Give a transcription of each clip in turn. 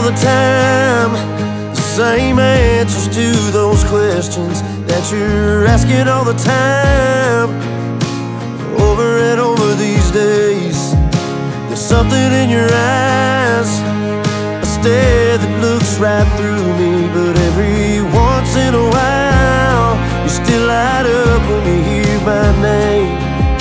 the time, the same answers to those questions that you're asking all the time. Over and over these days, there's something in your eyes, a stare that looks right through me. But every once in a while, you still light up when you hear my name.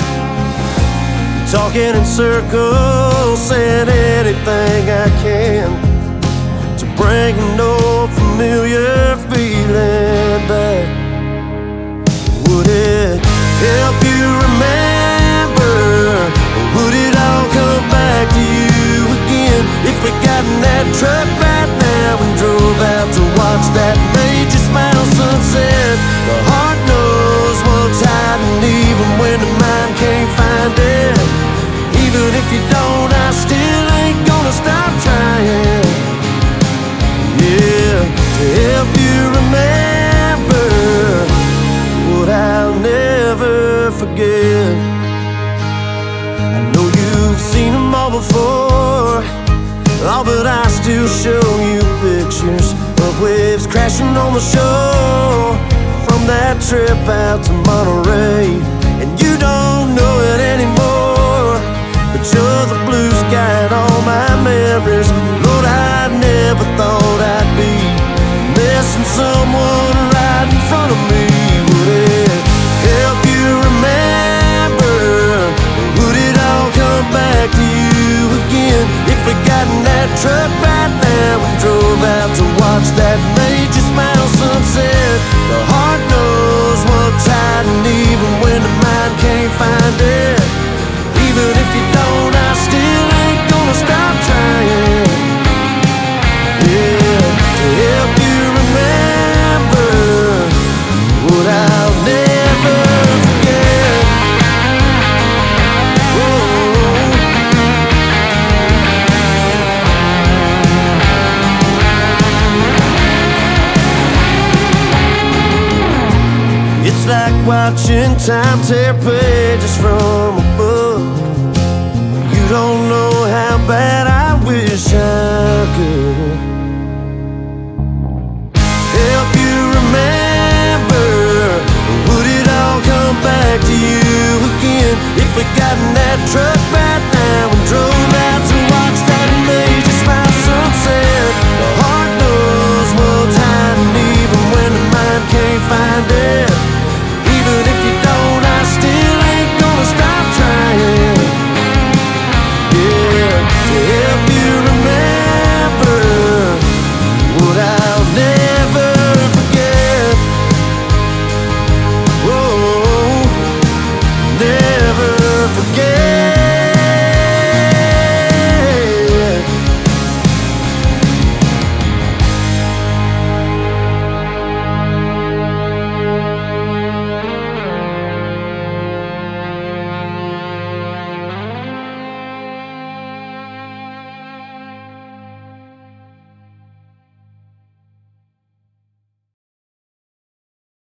Talking in circles, saying anything I can to bring an old familiar feeling back. Would it help you remember, or would it all come back to you again if we got in that truck right now and drove out to watch that made you smile sunset? The heart knows what's hiding even when the mind can't find it. Even if you don't, I still ain't gonna stop trying. Yeah, to help you remember what I'll never forget. I know you've seen them all before, but I still show you pictures of waves crashing on the shore from that trip out to Monterey. And you don't know it anymore, but you're the blue sky in all my memories. Lord, I never thought I'd be missing someone right in front of me. Would it help you remember, or would it all come back to you again if we got in that truck right now and drove out to watch that made you smile sunset? The heart knows what's hiding even when the mind can't find it. Even if you don't, I still ain't gonna stop trying. Yeah, to help you remember what I'll never forget. Whoa. It's like watching time tear pages from a book. You don't know how bad I wish I could help you remember. Would it all come back to you again if we got in that truck right now and drove out to watch that major smile sunset? The heart knows what's hiding even when the mind can't find it. Even if you don't, I still ain't gonna stop trying. Yeah, to help you remember what I'll never forget. Whoa, never forget.